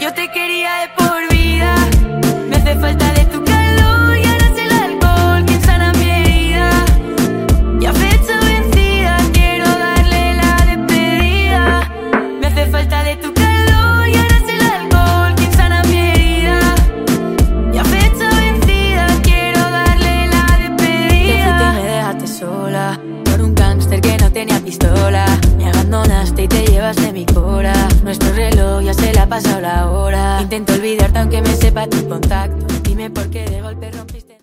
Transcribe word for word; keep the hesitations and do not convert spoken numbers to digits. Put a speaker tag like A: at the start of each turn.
A: Yo te quería de por vida. Me hace falta de tu calor y ahora es el alcohol quien sana mi herida. Ya fecha vencida, quiero darle la despedida. Me hace falta de tu calor y ahora es el alcohol quien sana mi herida. Ya fecha vencida, quiero darle la despedida. Te fuiste y me dejaste sola por un gángster que no tenía pistola. Me abandonaste y te llevaste mi cora. Nuestro reloj ya se le ha pasado la hora. Intento olvidarte aunque me sepa tu contacto.